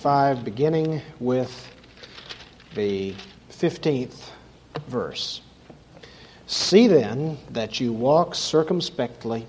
5, beginning with the 15th verse. See then that you walk circumspectly,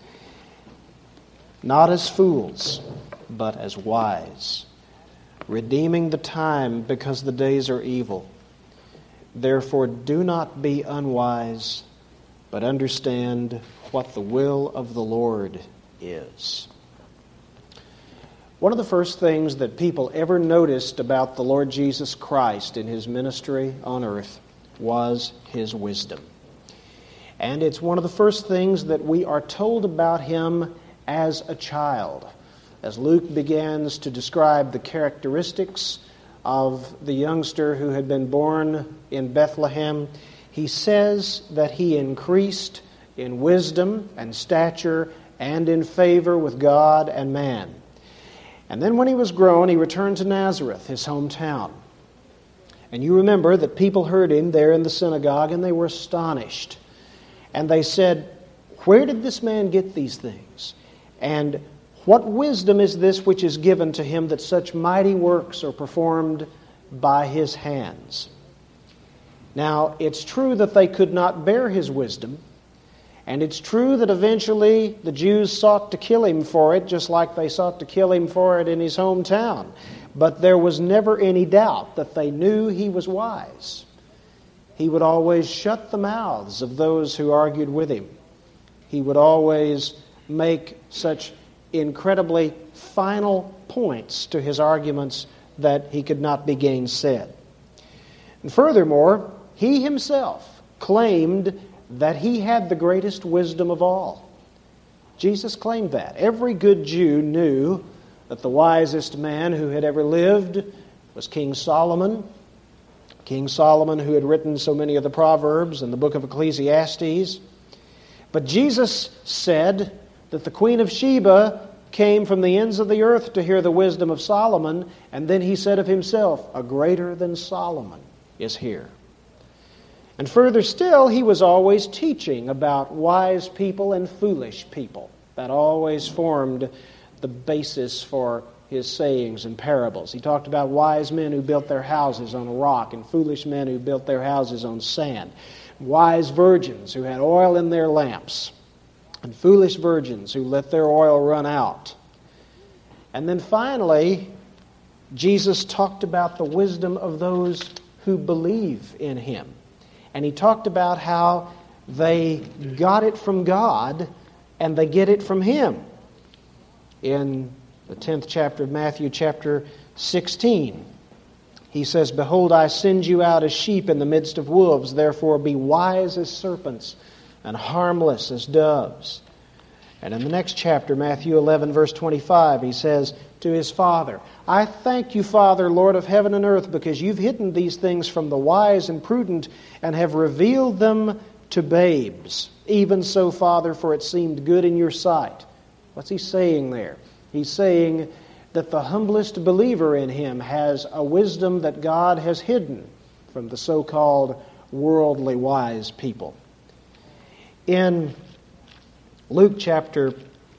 not as fools, but as wise, redeeming the time because the days are evil. Therefore do not be unwise, but understand what the will of the Lord is. One of the first things that people ever noticed about the Lord Jesus Christ in His ministry on earth was His wisdom. And it's one of the first things that we are told about Him as a child. As Luke begins to describe the characteristics of the youngster who had been born in Bethlehem, he says that he increased in wisdom and stature and in favor with God and man. And then when he was grown, he returned to Nazareth, his hometown. And you remember that people heard him there in the synagogue and they were astonished. And they said, "Where did this man get these things? And what wisdom is this which is given to him that such mighty works are performed by his hands?" Now, it's true that they could not bear his wisdom. And it's true that eventually the Jews sought to kill him for it, just like they sought to kill him for it in his hometown. But there was never any doubt that they knew he was wise. He would always shut the mouths of those who argued with him. He would always make such incredibly final points to his arguments that he could not be gainsaid. And furthermore, he himself claimed that he had the greatest wisdom of all. Jesus claimed that. Every good Jew knew that the wisest man who had ever lived was King Solomon. King Solomon, who had written so many of the Proverbs and the book of Ecclesiastes. But Jesus said that the Queen of Sheba came from the ends of the earth to hear the wisdom of Solomon, and then he said of himself, "A greater than Solomon is here." And further still, he was always teaching about wise people and foolish people. That always formed the basis for his sayings and parables. He talked about wise men who built their houses on a rock and foolish men who built their houses on sand. Wise virgins who had oil in their lamps and foolish virgins who let their oil run out. And then finally, Jesus talked about the wisdom of those who believe in Him. And He talked about how they got it from God and they get it from Him. In the 10th chapter of Matthew, chapter 16, He says, "Behold, I send you out as sheep in the midst of wolves. Therefore be wise as serpents and harmless as doves." And in the next chapter, Matthew 11, verse 25, He says to His Father, "I thank you, Father, Lord of heaven and earth, because you've hidden these things from the wise and prudent and have revealed them to babes. Even so, Father, for it seemed good in your sight." What's He saying there? He's saying that the humblest believer in Him has a wisdom that God has hidden from the so-called worldly wise people. In Luke chapter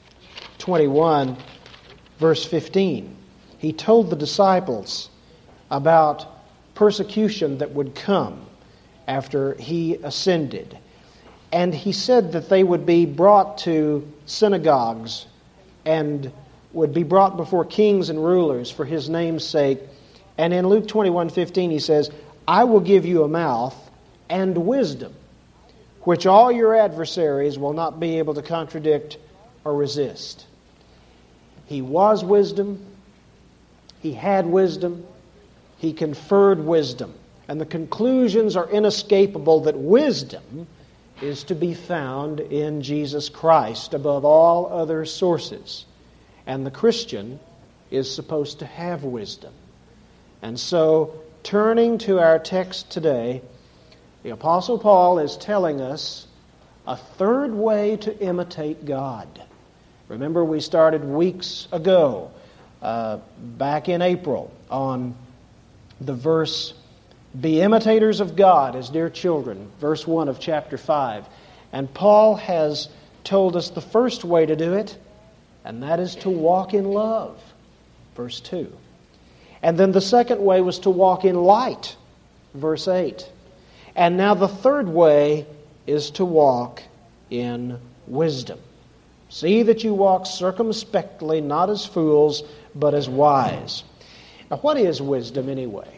21, verse 15, He told the disciples about persecution that would come after He ascended. And He said that they would be brought to synagogues and would be brought before kings and rulers for His name's sake. And in Luke 21:15 He says, "I will give you a mouth and wisdom, which all your adversaries will not be able to contradict or resist." He was wisdom. He had wisdom. He conferred wisdom. And the conclusions are inescapable that wisdom is to be found in Jesus Christ above all other sources. And the Christian is supposed to have wisdom. And so, turning to our text today, the Apostle Paul is telling us a third way to imitate God. Remember, we started weeks ago, back in April, on the verse, "Be imitators of God as dear children," verse 1 of chapter 5. And Paul has told us the first way to do it, and that is to walk in love, verse 2. And then the second way was to walk in light, verse 8. And now the third way is to walk in wisdom. See that you walk circumspectly, not as fools, but as wise. Now, what is wisdom anyway?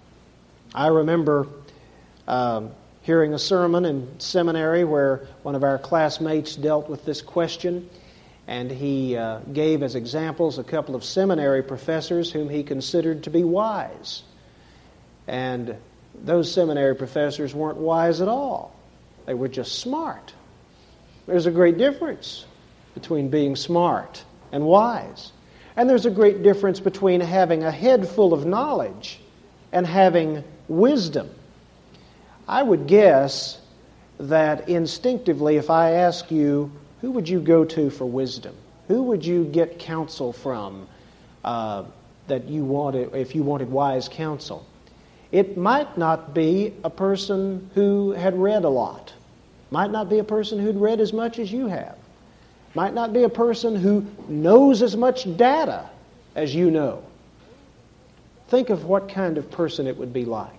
I remember hearing a sermon in seminary where one of our classmates dealt with this question, and he gave as examples a couple of seminary professors whom he considered to be wise. And those seminary professors weren't wise at all. They were just smart. There's a great difference between being smart and wise. And there's a great difference between having a head full of knowledge and having wisdom. I would guess that instinctively, if I ask you, who would you go to for wisdom? Who would you get counsel from that you wanted, if you wanted wise counsel? It might not be a person who had read a lot. Might not be a person who'd read as much as you have. Might not be a person who knows as much data as you know. Think of what kind of person it would be like.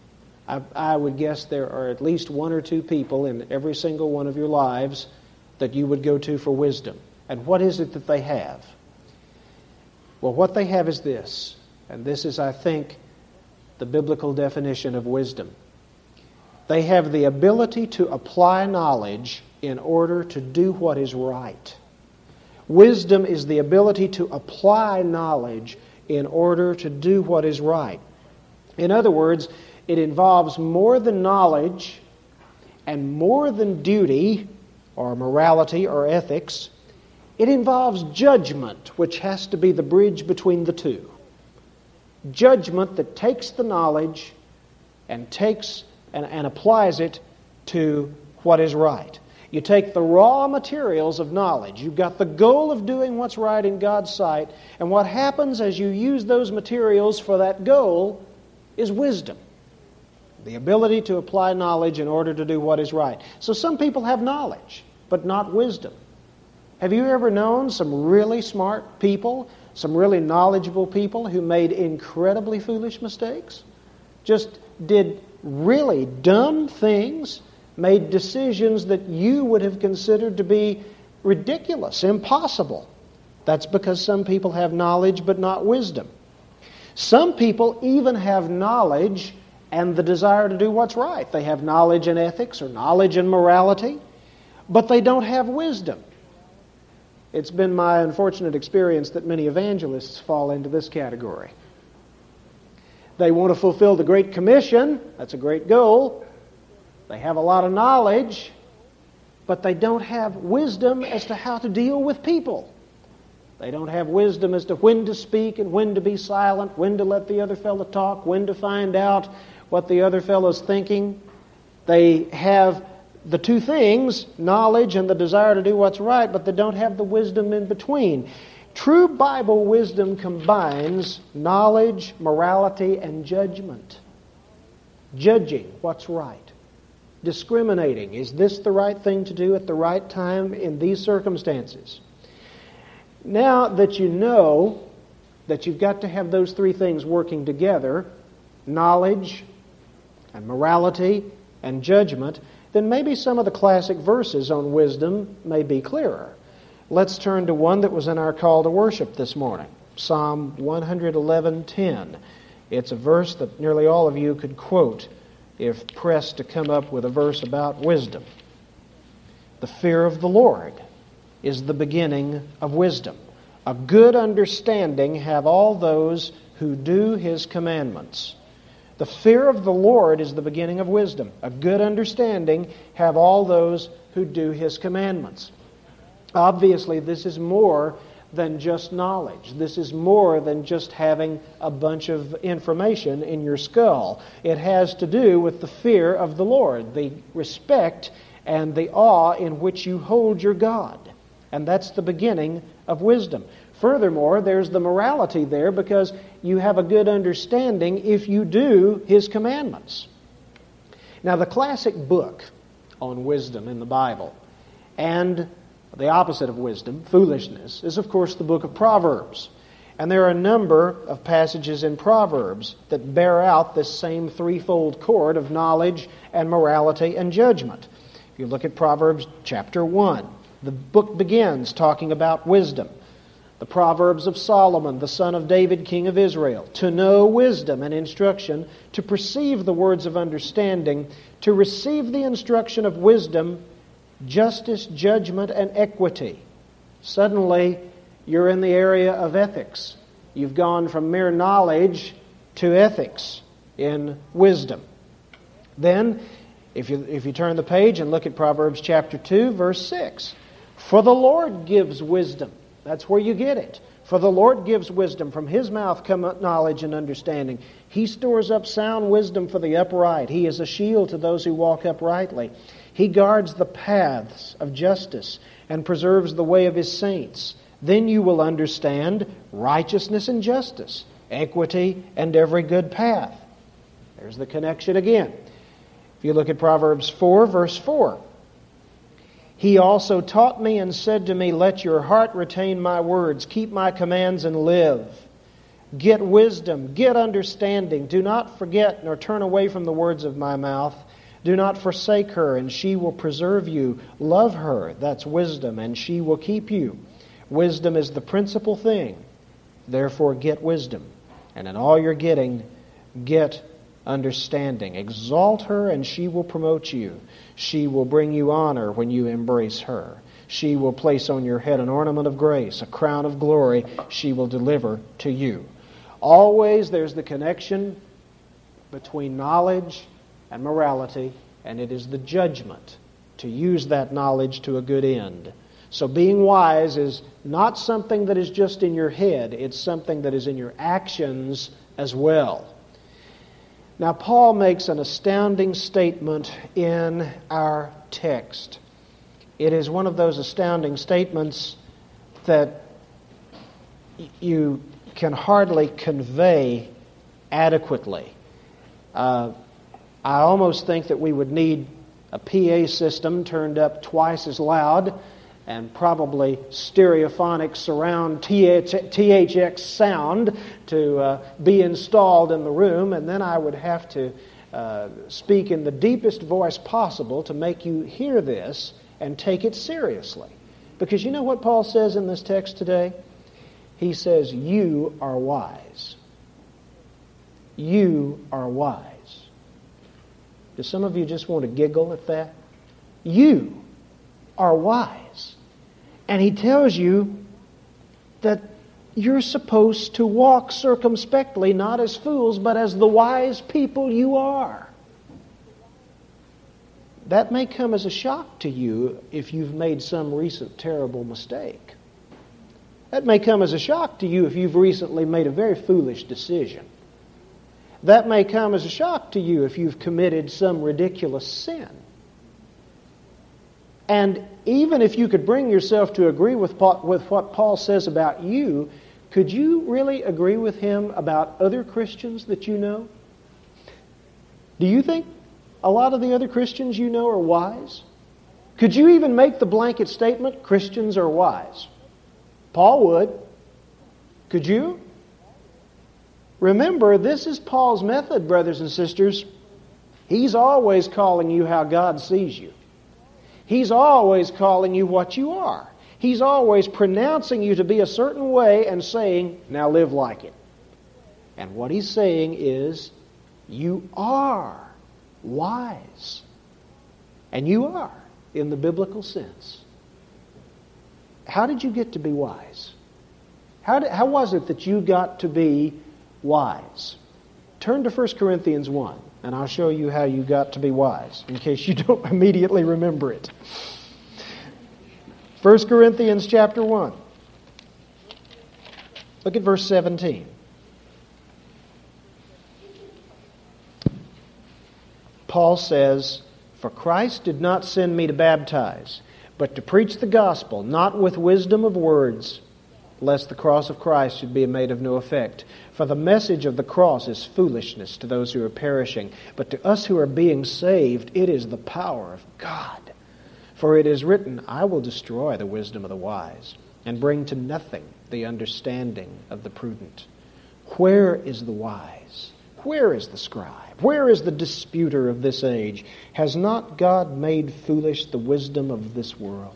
I would guess there are at least one or two people in every single one of your lives that you would go to for wisdom. And what is it that they have? Well, what they have is this, and this is, I think, the biblical definition of wisdom. They have the ability to apply knowledge in order to do what is right. Wisdom is the ability to apply knowledge in order to do what is right. In other words, it involves more than knowledge and more than duty or morality or ethics. It involves judgment, which has to be the bridge between the two. Judgment that takes the knowledge and takes and applies it to what is right. You take the raw materials of knowledge. You've got the goal of doing what's right in God's sight, and what happens as you use those materials for that goal is wisdom. The ability to apply knowledge in order to do what is right. So some people have knowledge, but not wisdom. Have you ever known some really smart people, some really knowledgeable people who made incredibly foolish mistakes? Just did really dumb things, made decisions that you would have considered to be ridiculous, impossible. That's because some people have knowledge but not wisdom. Some people even have knowledge and the desire to do what's right. They have knowledge in ethics or knowledge in morality, but they don't have wisdom. It's been my unfortunate experience that many evangelists fall into this category. They want to fulfill the Great Commission. That's a great goal. They have a lot of knowledge, but they don't have wisdom as to how to deal with people. They don't have wisdom as to when to speak and when to be silent, when to let the other fellow talk, when to find out what the other fellow's thinking. They have the two things, knowledge and the desire to do what's right, but they don't have the wisdom in between. True Bible wisdom combines knowledge, morality, and judgment. Judging what's right. Discriminating. Is this the right thing to do at the right time in these circumstances? Now that you know that you've got to have those three things working together, knowledge and morality and judgment, then maybe some of the classic verses on wisdom may be clearer. Let's turn to one that was in our call to worship this morning, Psalm 111:10. It's a verse that nearly all of you could quote if pressed to come up with a verse about wisdom. The fear of the Lord is the beginning of wisdom. A good understanding have all those who do His commandments. The fear of the Lord is the beginning of wisdom. A good understanding have all those who do His commandments. Obviously, this is more than just knowledge. This is more than just having a bunch of information in your skull. It has to do with the fear of the Lord, the respect and the awe in which you hold your God. And that's the beginning of wisdom. Furthermore, there's the morality there because you have a good understanding if you do His commandments. Now, the classic book on wisdom in the Bible and the opposite of wisdom, foolishness, is of course the book of Proverbs. And there are a number of passages in Proverbs that bear out this same threefold cord of knowledge and morality and judgment. If you look at Proverbs chapter 1, the book begins talking about wisdom. The Proverbs of Solomon, the son of David, king of Israel, to know wisdom and instruction, to perceive the words of understanding, to receive the instruction of wisdom, justice, judgment, and equity. Suddenly, you're in the area of ethics. You've gone from mere knowledge to ethics in wisdom. Then, if you turn the page and look at Proverbs chapter 2, verse 6, for the Lord gives wisdom. That's where you get it. For the Lord gives wisdom. From His mouth come knowledge and understanding. He stores up sound wisdom for the upright. He is a shield to those who walk uprightly. He guards the paths of justice and preserves the way of His saints. Then you will understand righteousness and justice, equity and every good path. There's the connection again. If you look at Proverbs 4, verse 4, He also taught me and said to me, let your heart retain my words, keep my commands and live. Get wisdom, get understanding. Do not forget nor turn away from the words of my mouth. Do not forsake her, and she will preserve you. Love her, that's wisdom, and she will keep you. Wisdom is the principal thing. Therefore, get wisdom. And in all you're getting, get understanding. Exalt her, and she will promote you. She will bring you honor when you embrace her. She will place on your head an ornament of grace, a crown of glory she will deliver to you. Always there's the connection between knowledge and morality, and it is the judgment to use that knowledge to a good end. So being wise is not something that is just in your head, it's something that is in your actions as well. Now, Paul makes an astounding statement in our text. It is one of those astounding statements that you can hardly convey adequately. I almost think that we would need a PA system turned up twice as loud and probably stereophonic surround THX sound to be installed in the room, and then I would have to speak in the deepest voice possible to make you hear this and take it seriously. Because you know what Paul says in this text today? He says, you are wise. You are wise. Do some of you just want to giggle at that? You are wise. And he tells you that you're supposed to walk circumspectly, not as fools, but as the wise people you are. That may come as a shock to you if you've made some recent terrible mistake. That may come as a shock to you if you've recently made a very foolish decision. That may come as a shock to you if you've committed some ridiculous sin. And even if you could bring yourself to agree with what Paul says about you, could you really agree with him about other Christians that you know? Do you think a lot of the other Christians you know are wise? Could you even make the blanket statement, Christians are wise? Paul would. Could you? Remember, this is Paul's method, brothers and sisters. He's always calling you how God sees you. He's always calling you what you are. He's always pronouncing you to be a certain way and saying, now live like it. And what he's saying is, you are wise. And you are, in the biblical sense. How did you get to be wise? How was it that you got to be wise? Turn to 1 Corinthians 1, and I'll show you how you got to be wise, in case you don't immediately remember it. 1 Corinthians chapter 1. Look at verse 17. Paul says, "For Christ did not send me to baptize, but to preach the gospel, not with wisdom of words, lest the cross of Christ should be made of no effect. For the message of the cross is foolishness to those who are perishing, but to us who are being saved, it is the power of God. For it is written, I will destroy the wisdom of the wise, and bring to nothing the understanding of the prudent. Where is the wise? Where is the scribe? Where is the disputer of this age? Has not God made foolish the wisdom of this world?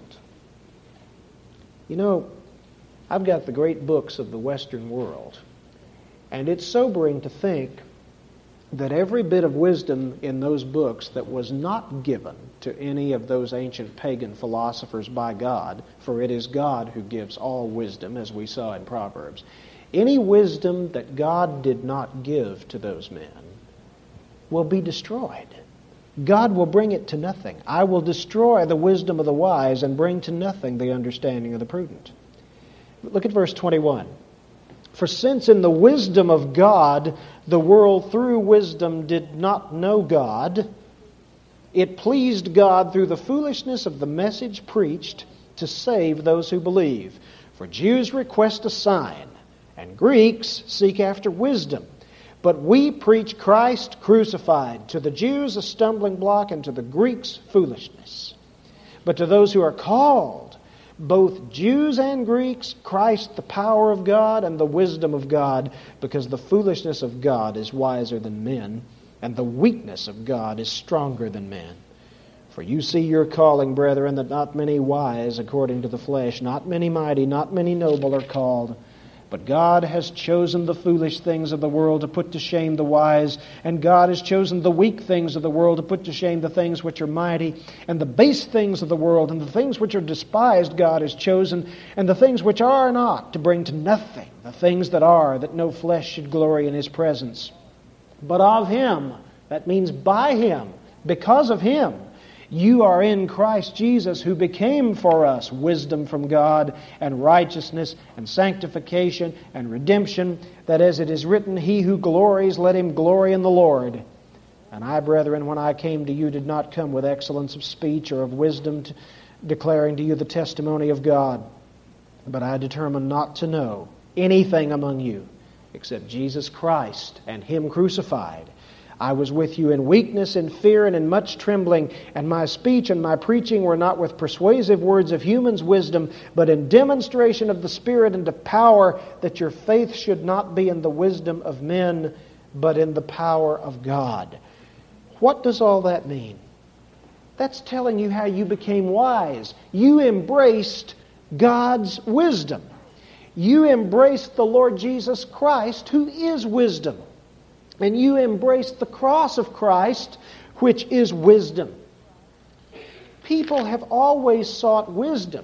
You know, I've got the great books of the Western world, and it's sobering to think that every bit of wisdom in those books that was not given to any of those ancient pagan philosophers by God, for it is God who gives all wisdom, as we saw in Proverbs, any wisdom that God did not give to those men will be destroyed. God will bring it to nothing. I will destroy the wisdom of the wise and bring to nothing the understanding of the prudent. Look at verse 21. For since in the wisdom of God, the world through wisdom did not know God, it pleased God through the foolishness of the message preached to save those who believe. For Jews request a sign, and Greeks seek after wisdom. But we preach Christ crucified, to the Jews a stumbling block, and to the Greeks foolishness. But to those who are called, both Jews and Greeks, Christ the power of God and the wisdom of God, because the foolishness of God is wiser than men, and the weakness of God is stronger than men. For you see your calling, brethren, that not many wise according to the flesh, not many mighty, not many noble are called. But God has chosen the foolish things of the world to put to shame the wise, and God has chosen the weak things of the world to put to shame the things which are mighty, and the base things of the world, and the things which are despised God has chosen, and the things which are not, to bring to nothing the things that are, that no flesh should glory in His presence. But of Him, that means by Him, because of Him, you are in Christ Jesus, who became for us wisdom from God, and righteousness, and sanctification, and redemption, that as it is written, He who glories, let him glory in the Lord. And I, brethren, when I came to you, did not come with excellence of speech or of wisdom, declaring to you the testimony of God. But I determined not to know anything among you, except Jesus Christ, and Him crucified. I was with you in weakness, in fear, and in much trembling, and my speech and my preaching were not with persuasive words of human's wisdom, but in demonstration of the Spirit and of power, that your faith should not be in the wisdom of men, but in the power of God. What does all that mean? That's telling you how you became wise. You embraced God's wisdom. You embraced the Lord Jesus Christ, who is wisdom. And you embrace the cross of Christ, which is wisdom. People have always sought wisdom,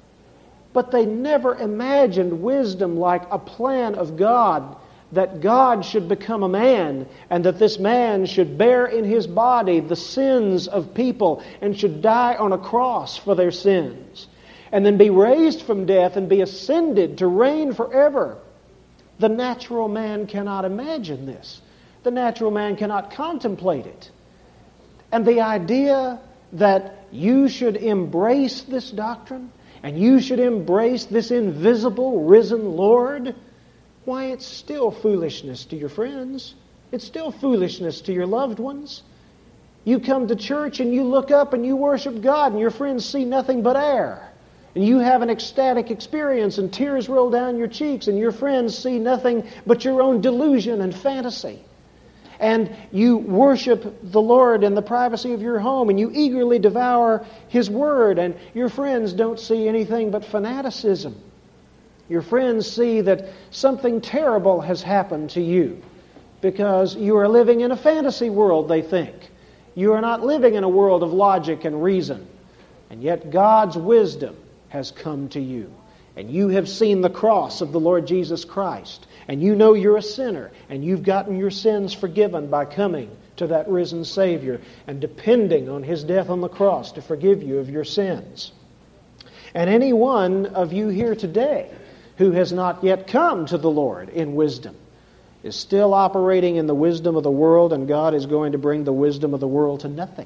but they never imagined wisdom like a plan of God, that God should become a man, and that this man should bear in his body the sins of people, and should die on a cross for their sins, and then be raised from death and be ascended to reign forever. The natural man cannot imagine this. The natural man cannot contemplate it. And the idea that you should embrace this doctrine, and you should embrace this invisible, risen Lord, why, it's still foolishness to your friends. It's still foolishness to your loved ones. You come to church and you look up and you worship God, and your friends see nothing but air. And you have an ecstatic experience and tears roll down your cheeks, and your friends see nothing but your own delusion and fantasy. And you worship the Lord in the privacy of your home, and you eagerly devour His Word, and your friends don't see anything but fanaticism. Your friends see that something terrible has happened to you because you are living in a fantasy world, they think. You are not living in a world of logic and reason. And yet God's wisdom has come to you. And you have seen the cross of the Lord Jesus Christ. And you know you're a sinner, and you've gotten your sins forgiven by coming to that risen Savior and depending on His death on the cross to forgive you of your sins. And any one of you here today who has not yet come to the Lord in wisdom is still operating in the wisdom of the world, and God is going to bring the wisdom of the world to nothing.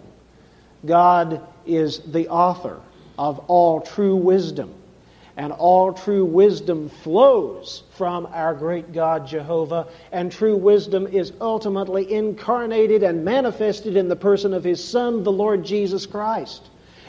God is the author of all true wisdom. And all true wisdom flows from our great God Jehovah, and true wisdom is ultimately incarnated and manifested in the person of His Son, the Lord Jesus Christ.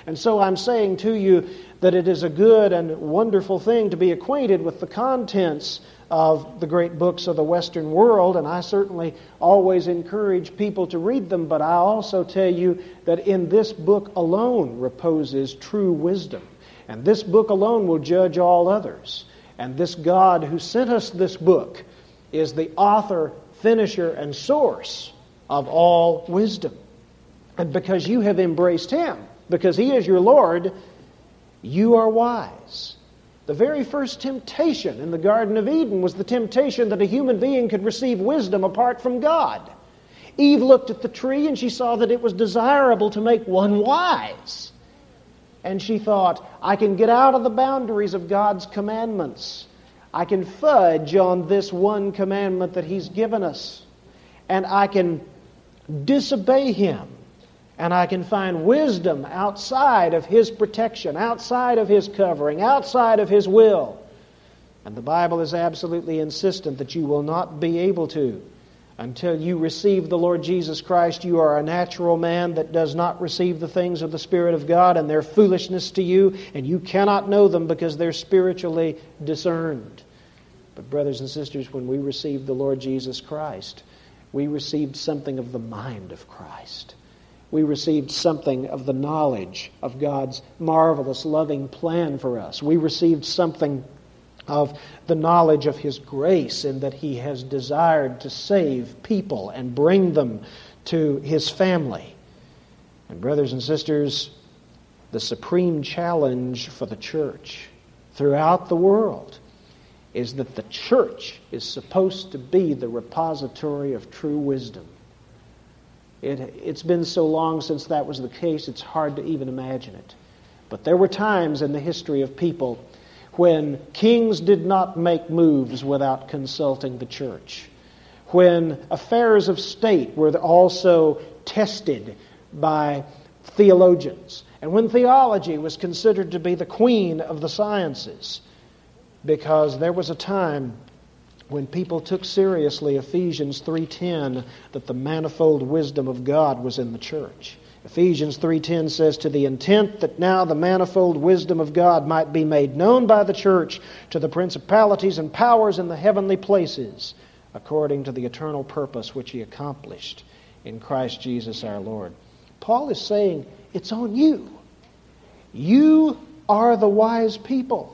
And so I'm saying to you that it is a good and wonderful thing to be acquainted with the contents of the great books of the Western world, and I certainly always encourage people to read them, but I also tell you that in this book alone reposes true wisdom. And this book alone will judge all others. And this God who sent us this book is the author, finisher, and source of all wisdom. And because you have embraced Him, because He is your Lord, you are wise. The very first temptation in the Garden of Eden was the temptation that a human being could receive wisdom apart from God. Eve looked at the tree and she saw that it was desirable to make one wise. And she thought, I can get out of the boundaries of God's commandments. I can fudge on this one commandment that He's given us. And I can disobey Him. And I can find wisdom outside of His protection, outside of His covering, outside of His will. And the Bible is absolutely insistent that you will not be able to. Until you receive the Lord Jesus Christ, you are a natural man that does not receive the things of the Spirit of God, and they're foolishness to you, and you cannot know them because they're spiritually discerned. But brothers and sisters, when we received the Lord Jesus Christ, we received something of the mind of Christ. We received something of the knowledge of God's marvelous, loving plan for us. We received something of the knowledge of His grace in that He has desired to save people and bring them to His family. And brothers and sisters, the supreme challenge for the church throughout the world is that the church is supposed to be the repository of true wisdom. It's been so long since that was the case, it's hard to even imagine it. But there were times in the history of people when kings did not make moves without consulting the church, when affairs of state were also tested by theologians, and when theology was considered to be the queen of the sciences, because there was a time when people took seriously Ephesians 3:10, that the manifold wisdom of God was in the church. Ephesians 3:10 says, to the intent that now the manifold wisdom of God might be made known by the church to the principalities and powers in the heavenly places, according to the eternal purpose which He accomplished in Christ Jesus our Lord. Paul is saying, it's on you. You are the wise people.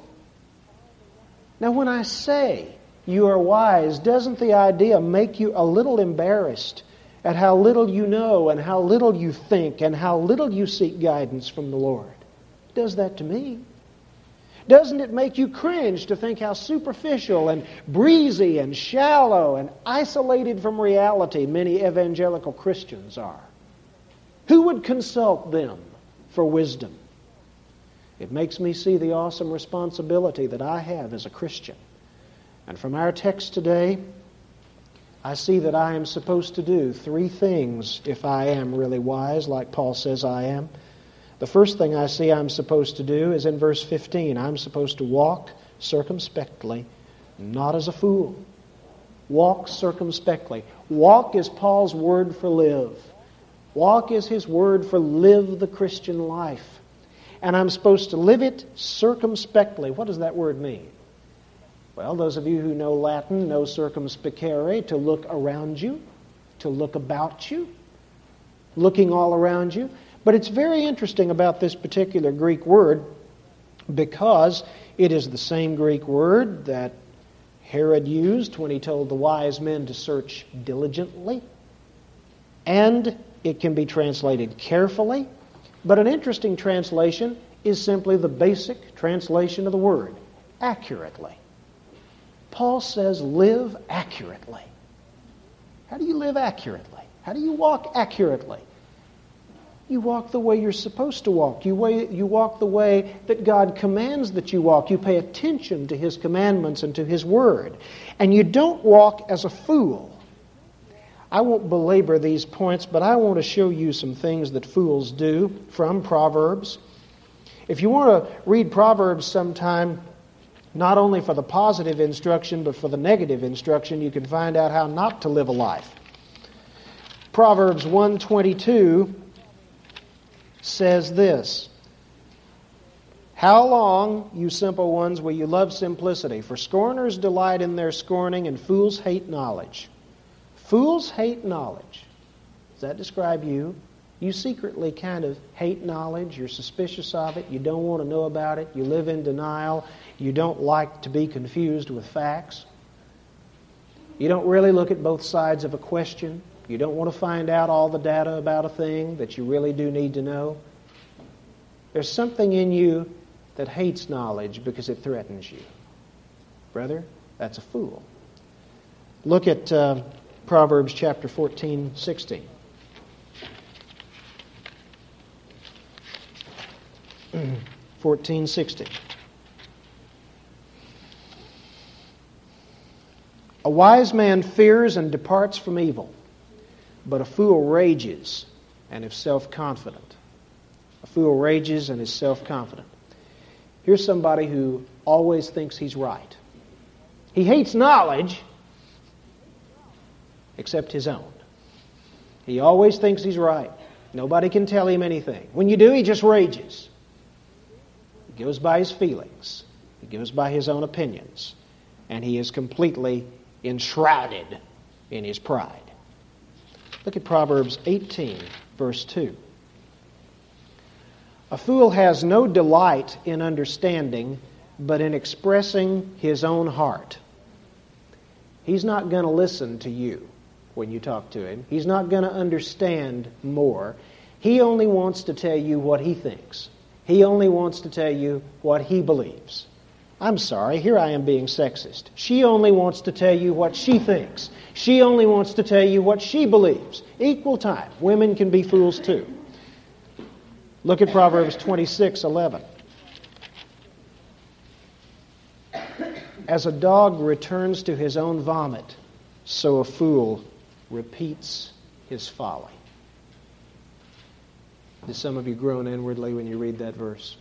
Now when I say you are wise, doesn't the idea make you a little embarrassed at how little you know and how little you think and how little you seek guidance from the Lord? It does that to me. Doesn't it make you cringe to think how superficial and breezy and shallow and isolated from reality many evangelical Christians are? Who would consult them for wisdom? It makes me see the awesome responsibility that I have as a Christian. And from our text today, I see that I am supposed to do three things if I am really wise, like Paul says I am. The first thing I see I'm supposed to do is in verse 15. I'm supposed to walk circumspectly, not as a fool. Walk circumspectly. Walk is Paul's word for live. Walk is his word for live the Christian life. And I'm supposed to live it circumspectly. What does that word mean? Well, those of you who know Latin know circumspicere, to look around you, to look about you, looking all around you. But it's very interesting about this particular Greek word because it is the same Greek word that Herod used when he told the wise men to search diligently. And it can be translated carefully. But an interesting translation is simply the basic translation of the word, accurately. Paul says, live accurately. How do you live accurately? How do you walk accurately? You walk the way you're supposed to walk. You walk the way that God commands that you walk. You pay attention to His commandments and to His word. And you don't walk as a fool. I won't belabor these points, but I want to show you some things that fools do from Proverbs. If you want to read Proverbs sometime, not only for the positive instruction, but for the negative instruction, you can find out how not to live a life. Proverbs 1:22 says this, How long, you simple ones, will you love simplicity? For scorners delight in their scorning, and fools hate knowledge. Fools hate knowledge. Does that describe you? You secretly kind of hate knowledge. You're suspicious of it. You don't want to know about it. You live in denial. You don't like to be confused with facts. You don't really look at both sides of a question. You don't want to find out all the data about a thing that you really do need to know. There's something in you that hates knowledge because it threatens you. Brother, that's a fool. Look at Proverbs chapter 14:16. A wise man fears and departs from evil, but a fool rages and is self-confident. A fool rages and is self-confident. Here's somebody who always thinks he's right. He hates knowledge, except his own. He always thinks he's right. Nobody can tell him anything. When you do, he just rages. He goes by his feelings. He goes by his own opinions. And he is completely enshrouded in his pride. Look at Proverbs 18, verse 2. A fool has no delight in understanding, but in expressing his own heart. He's not going to listen to you when you talk to him. He's not going to understand more. He only wants to tell you what he thinks. He only wants to tell you what he believes. I'm sorry, here I am being sexist. She only wants to tell you what she thinks. She only wants to tell you what she believes. Equal time. Women can be fools too. Look at Proverbs 26:11. As a dog returns to his own vomit, so a fool repeats his folly. Do some of you groan inwardly when you read that verse?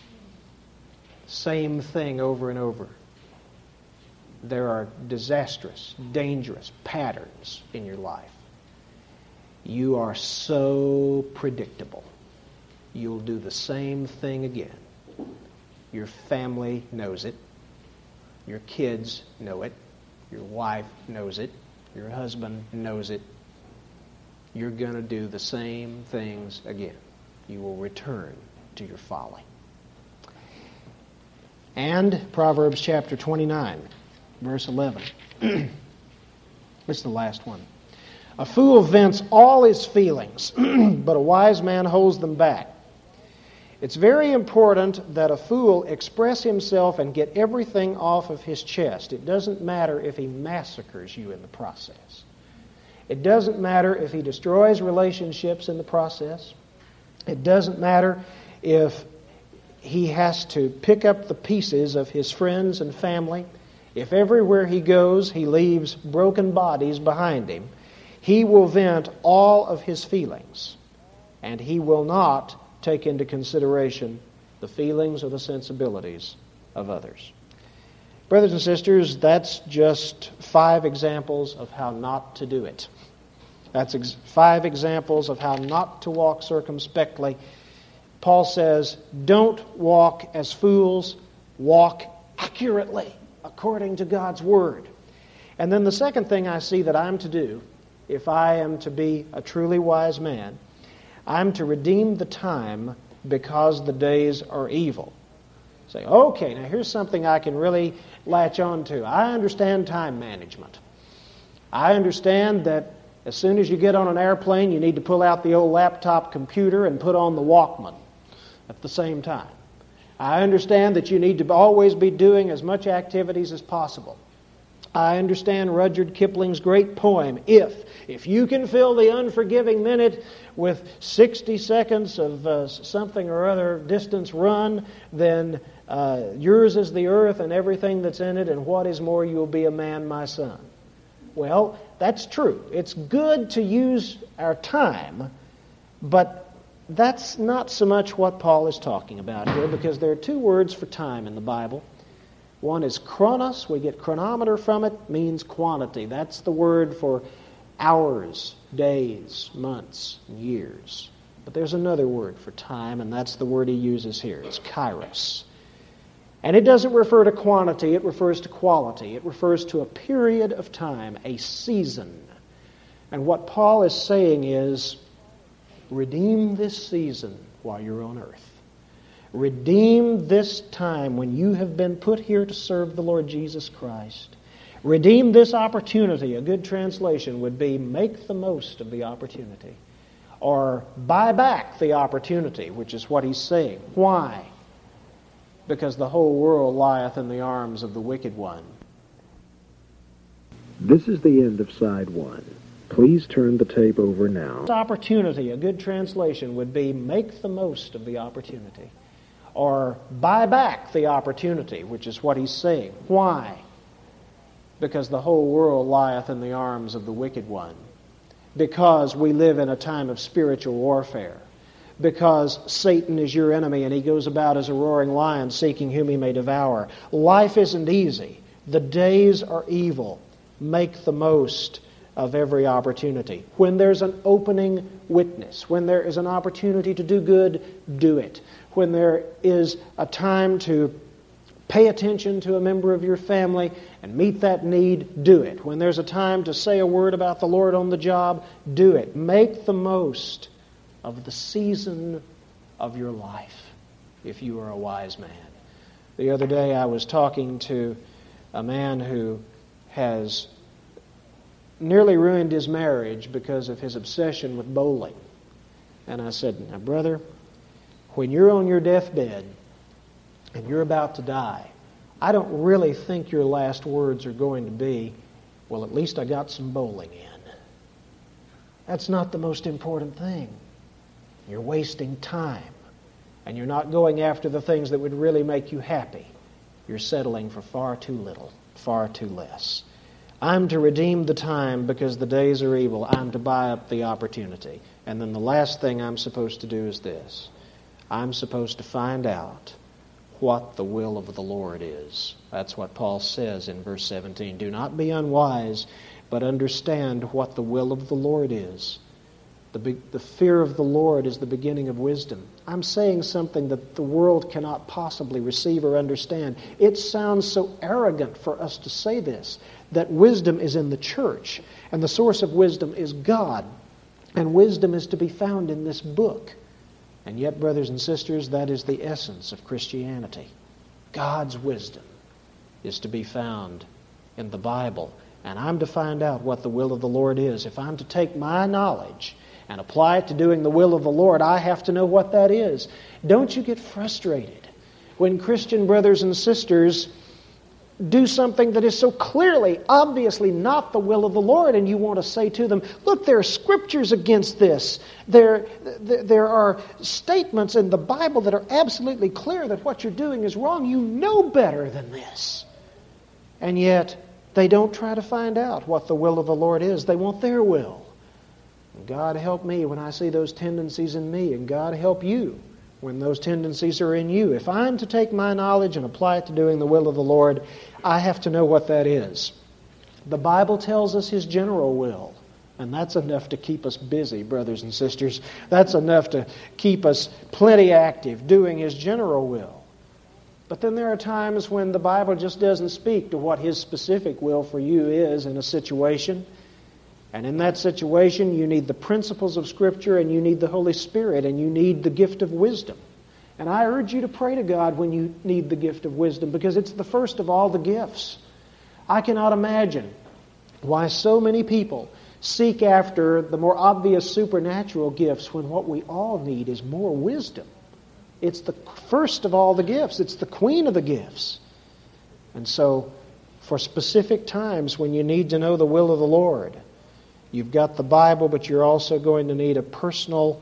Same thing over and over. There are disastrous, dangerous patterns in your life. You are so predictable. You'll do the same thing again. Your family knows it. Your kids know it. Your wife knows it. Your husband knows it. You're going to do the same things again. You will return to your folly. And Proverbs chapter 29, verse 11. It's the last one. A fool vents all his feelings, but a wise man holds them back. It's very important that a fool express himself and get everything off of his chest. It doesn't matter if he massacres you in the process. It doesn't matter if he destroys relationships in the process. It doesn't matter if he has to pick up the pieces of his friends and family. If everywhere he goes he leaves broken bodies behind him, he will vent all of his feelings, and he will not take into consideration the feelings or the sensibilities of others. Brothers and sisters, that's just 5 examples of how not to do it. That's 5 examples of how not to walk circumspectly. Paul says, don't walk as fools, walk accurately according to God's Word. And then the second thing I see that I'm to do, if I am to be a truly wise man, I'm to redeem the time because the days are evil. Say, okay, now here's something I can really latch on to. I understand time management. I understand that as soon as you get on an airplane, you need to pull out the old laptop computer and put on the Walkman at the same time. I understand that you need to always be doing as much activities as possible. I understand Rudyard Kipling's great poem, If you can fill the unforgiving minute with 60 seconds of something or other distance run, then yours is the earth and everything that's in it, and what is more, you will be a man, my son. Well, that's true. It's good to use our time, but that's not so much what Paul is talking about here, because there are 2 words for time in the Bible. One is chronos. We get chronometer from it, means quantity. That's the word for hours, days, months, years. But there's another word for time, and that's the word he uses here. It's kairos. And it doesn't refer to quantity, it refers to quality. It refers to a period of time, a season. And what Paul is saying is, redeem this season while you're on earth. Redeem this time when you have been put here to serve the Lord Jesus Christ. Redeem this opportunity. A good translation would be, make the most of the opportunity. Or buy back the opportunity, which is what he's saying. Why? Because the whole world lieth in the arms of the wicked one. This is the end of side 1. Please turn the tape over now. This opportunity, a good translation would be, make the most of the opportunity. Or buy back the opportunity, which is what he's saying. Why? Because the whole world lieth in the arms of the wicked one. Because we live in a time of spiritual warfare. Because Satan is your enemy and he goes about as a roaring lion seeking whom he may devour. Life isn't easy. The days are evil. Make the most of every opportunity. When there's an opening witness, when there is an opportunity to do good, do it. When there is a time to pay attention to a member of your family and meet that need, do it. When there's a time to say a word about the Lord on the job, do it. Make the most of the season of your life, if you are a wise man. The other day I was talking to a man who has nearly ruined his marriage because of his obsession with bowling. And I said, now brother, when you're on your deathbed and you're about to die, I don't really think your last words are going to be, well, at least I got some bowling in. That's not the most important thing. You're wasting time, and you're not going after the things that would really make you happy. You're settling for far too little, far too less. I'm to redeem the time because the days are evil. I'm to buy up the opportunity. And then the last thing I'm supposed to do is this. I'm supposed to find out what the will of the Lord is. That's what Paul says in verse 17. Do not be unwise, but understand what the will of the Lord is. The fear of the Lord is the beginning of wisdom. I'm saying something that the world cannot possibly receive or understand. It sounds so arrogant for us to say this, that wisdom is in the church, and the source of wisdom is God, and wisdom is to be found in this book. And yet, brothers and sisters, that is the essence of Christianity. God's wisdom is to be found in the Bible, and I'm to find out what the will of the Lord is. If I'm to take my knowledge and apply it to doing the will of the Lord, I have to know what that is. Don't you get frustrated when Christian brothers and sisters do something that is so clearly, obviously not the will of the Lord, and you want to say to them, look, there are scriptures against this. There are statements in the Bible that are absolutely clear that what you're doing is wrong. You know better than this. And yet, they don't try to find out what the will of the Lord is. They want their will. God help me when I see those tendencies in me, and God help you when those tendencies are in you. If I'm to take my knowledge and apply it to doing the will of the Lord, I have to know what that is. The Bible tells us His general will, and that's enough to keep us busy, brothers and sisters. That's enough to keep us plenty active, doing His general will. But then there are times when the Bible just doesn't speak to what His specific will for you is in a situation. And in that situation, you need the principles of Scripture, and you need the Holy Spirit, and you need the gift of wisdom. And I urge you to pray to God when you need the gift of wisdom, because it's the first of all the gifts. I cannot imagine why so many people seek after the more obvious supernatural gifts when what we all need is more wisdom. It's the first of all the gifts. It's the queen of the gifts. And so, for specific times when you need to know the will of the Lord, you've got the Bible, but you're also going to need a personal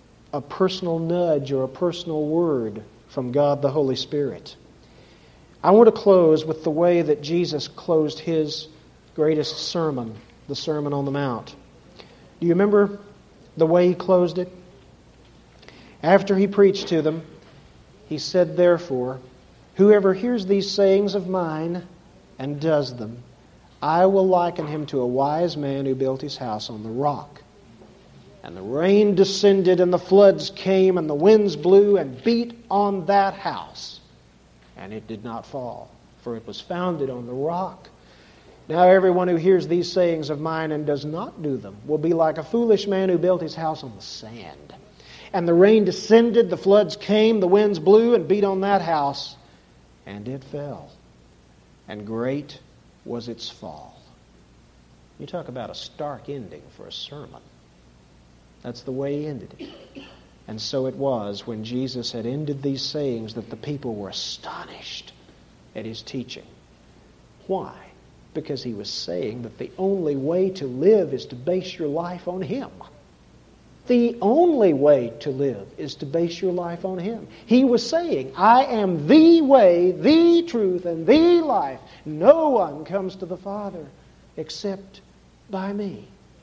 nudge or a personal word from God the Holy Spirit. I want to close with the way that Jesus closed His greatest sermon, the Sermon on the Mount. Do you remember the way He closed it? After He preached to them, He said, therefore, whoever hears these sayings of mine and does them, I will liken him to a wise man who built his house on the rock. And the rain descended, and the floods came, and the winds blew and beat on that house. and it did not fall, for it was founded on the rock. Now everyone who hears these sayings of mine and does not do them will be like a foolish man who built his house on the sand. And the rain descended, the floods came, the winds blew and beat on that house, and it fell. And great was its fall. You talk about a stark ending for a sermon. That's the way he ended it. And so it was when Jesus had ended these sayings that the people were astonished at his teaching. Why? Because he was saying that the only way to live is to base your life on him. The only way to live is to base your life on him. He was saying, I am the way, the truth, and the life. No one comes to the Father except by me.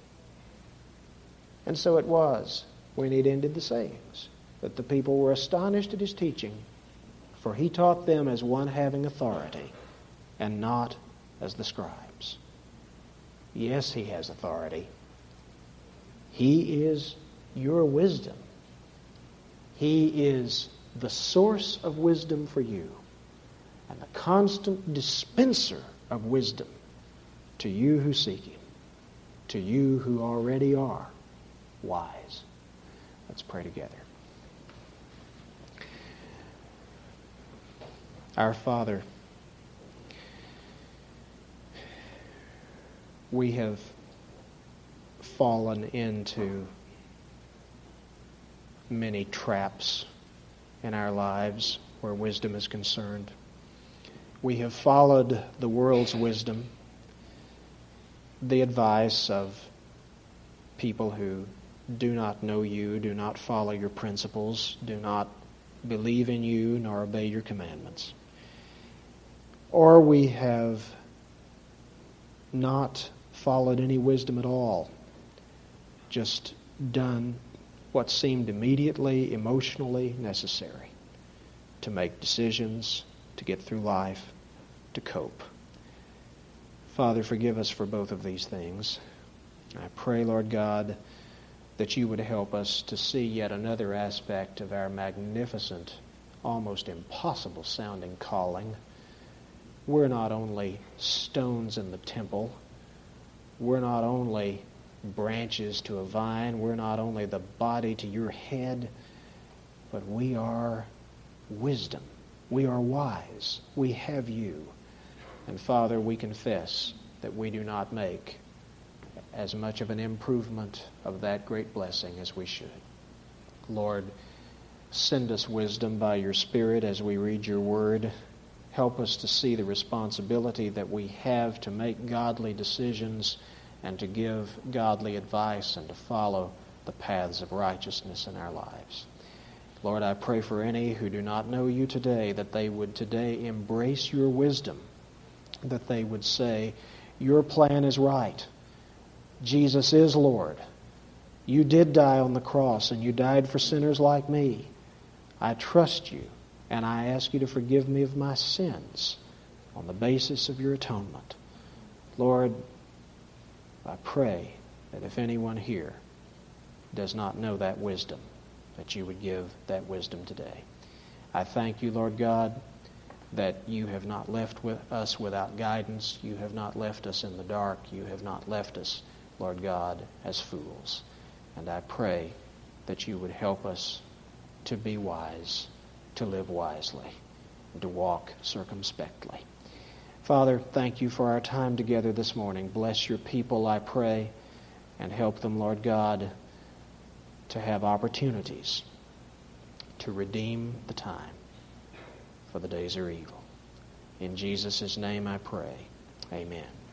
And so it was when he'd ended the sayings that the people were astonished at his teaching, for he taught them as one having authority and not as the scribes. Yes, he has authority. He is your wisdom. He is the source of wisdom for you and the constant dispenser of wisdom to you who seek him, to you who already are wise. Let's pray together. Our Father, we have fallen into many traps in our lives where wisdom is concerned. We have followed the world's wisdom, the advice of people who do not know you, do not follow your principles, do not believe in you, nor obey your commandments. Or we have not followed any wisdom at all, just done what seemed immediately, emotionally necessary to make decisions, to get through life, to cope. Father, forgive us for both of these things. I pray, Lord God, that you would help us to see yet another aspect of our magnificent, almost impossible sounding calling. We're not only stones in the temple. We're not only branches to a vine. We're not only the body to your head, but we are wisdom. We are wise. We have you. And Father, we confess that we do not make as much of an improvement of that great blessing as we should. Lord, send us wisdom by your Spirit as we read your word. Help us to see the responsibility that we have to make godly decisions and to give godly advice and to follow the paths of righteousness in our lives. Lord, I pray for any who do not know you today, that they would today embrace your wisdom, that they would say, your plan is right. Jesus is Lord. You did die on the cross, and you died for sinners like me. I trust you, and I ask you to forgive me of my sins on the basis of your atonement. Lord, I pray that if anyone here does not know that wisdom, that you would give that wisdom today. I thank you, Lord God, that you have not left us without guidance. You have not left us in the dark. You have not left us, Lord God, as fools. And I pray that you would help us to be wise, to live wisely, and to walk circumspectly. Father, thank you for our time together this morning. Bless your people, I pray, and help them, Lord God, to have opportunities to redeem the time, for the days are evil. In Jesus' name I pray. Amen.